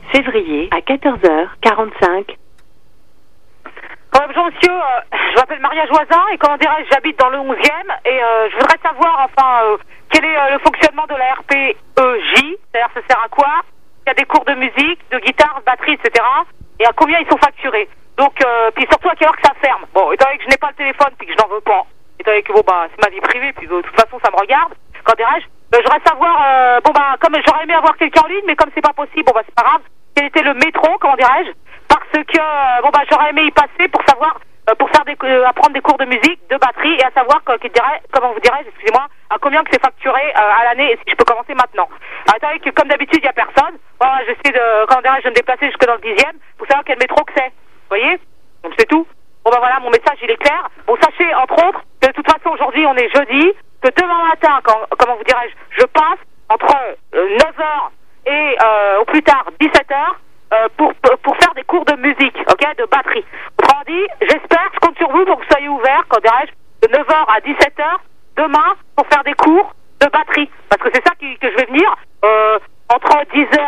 février à 14h45. Bonjour monsieur, je m'appelle Maria Joisin et comment dirais-je, j'habite dans le 11e et je voudrais savoir quel est le fonctionnement de la RPEJ, c'est-à-dire ça sert à quoi? Il y a des cours de musique, de guitare, de batterie, etc. Et à combien ils sont facturés? Donc, puis surtout à quelle heure que ça ferme? Bon, étant donné que je n'ai pas le téléphone puis que je n'en veux pas, étant donné que c'est ma vie privée puis de toute façon ça me regarde, quand dirais-je, je voudrais savoir, comme j'aurais aimé avoir quelqu'un en ligne, mais comme c'est pas possible, c'est pas grave, quel était le métro, comment dirais-je? Parce que j'aurais aimé y passer pour savoir pour faire apprendre des cours de musique, de batterie et à savoir comment vous dirais-je, excusez-moi, à combien que c'est facturé à l'année et si je peux commencer maintenant. Attendez que comme d'habitude il y a personne. Voilà, j'essaie de me déplacer jusque dans le 10e pour savoir quel métro que c'est. Vous voyez? Donc c'est tout. Bon voilà, mon message il est clair. Bon, sachez entre autres que de toute façon aujourd'hui on est jeudi, que demain matin, comment vous dirais-je, je passe entre 9h et au plus tard 17h pour faire des cours de musique, ok, de batterie. Autrement dit, j'espère, je compte sur vous pour que vous soyez ouverts, quand dirais-je, de 9h à 17h, demain, pour faire des cours de batterie. Parce que c'est ça que je vais venir, entre 10h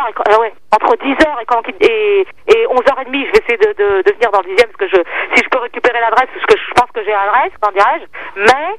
et 11h30, je vais essayer de venir dans le 10e, parce que si je peux récupérer l'adresse, parce que je pense que j'ai l'adresse, quand dirais-je, mais...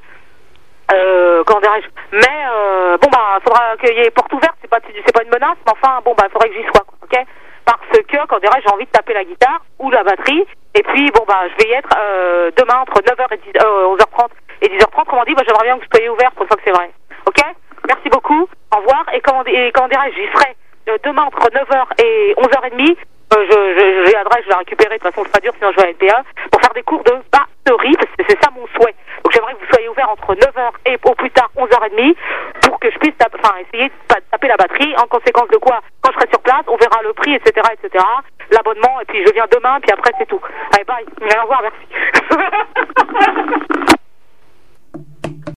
faudra qu'il y ait porte ouverte, c'est pas une menace, mais enfin, faudrait que j'y sois, quoi, ok? Parce que, quand dirais-je, j'ai envie de taper la guitare ou la batterie, et puis, je vais y être, demain, entre 9h et 11h30 et 10h30, j'aimerais bien que vous soyez ouverts pour une fois que c'est vrai, ok? Merci beaucoup, au revoir, et comment dirais-je, j'y serai, demain, entre 9h et 11h30, j'ai l'adresse, je vais la récupérer, de toute façon, c'est pas dur, sinon je vais à LPA, pour faire des cours de batterie, parce que c'est ça mon souhait. Donc j'aimerais que vous soyez ouverts entre 9h et au plus tard 11h30 pour que je puisse essayer de taper la batterie. En conséquence de quoi, quand je serai sur place, on verra le prix, etc., l'abonnement, et puis je viens demain, puis après c'est tout. Allez, bye. Au revoir, merci.